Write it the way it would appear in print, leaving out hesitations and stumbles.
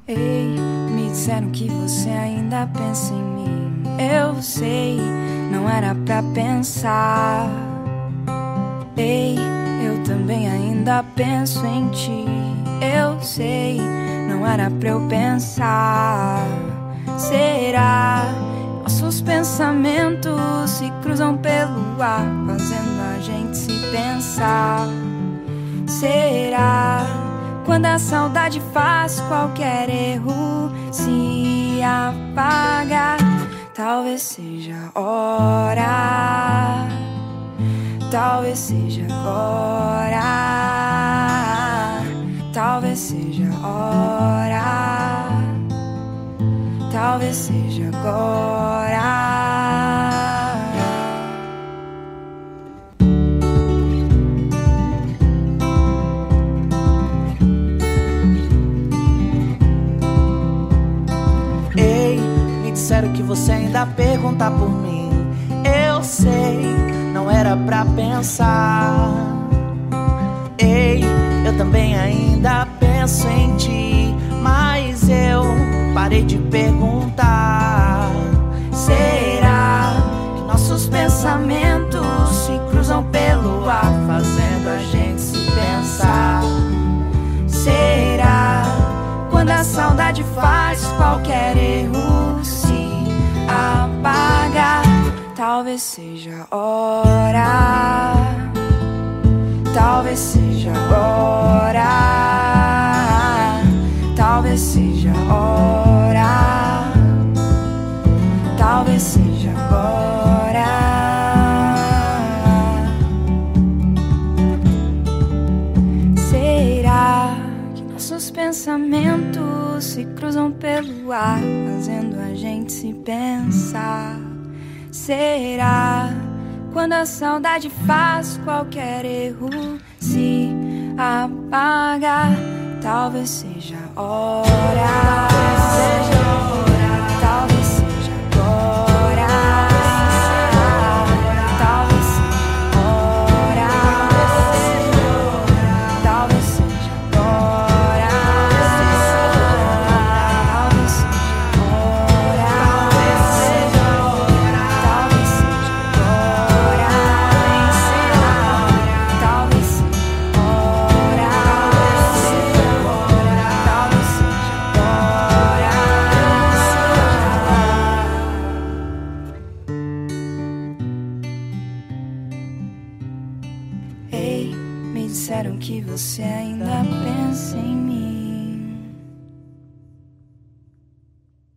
Ei, me disseram que você ainda pensa em mim. Eu sei, não era pra pensar. Ei, eu também ainda penso em ti. Eu sei, não era pra eu pensar. Será? Nossos pensamentos se cruzam pelo ar, fazendo a gente se pensar. Será? Quando a saudade faz qualquer erro se apaga, talvez seja hora, talvez seja agora, talvez seja hora, talvez seja agora. Disseram que você ainda pergunta por mim. Eu sei, não era pra pensar. Ei, eu também ainda penso em ti, mas eu parei de perguntar. Será que nossos pensamentos se cruzam pelo ar, fazendo a gente se pensar? Será? Quando a saudade faz qualquer erro se apaga, talvez seja hora, talvez seja agora, talvez seja hora, talvez seja agora. Será que nossos pensamentos se cruzam pelo ar, fazendo a gente se pensar? Será? Quando a saudade faz qualquer erro se apaga, talvez seja hora, talvez seja agora, talvez seja hora, talvez seja agora, talvez seja hora, talvez seja agora, talvez seja hora, talvez seja agora, talvez seja agora. Ei, me disseram que você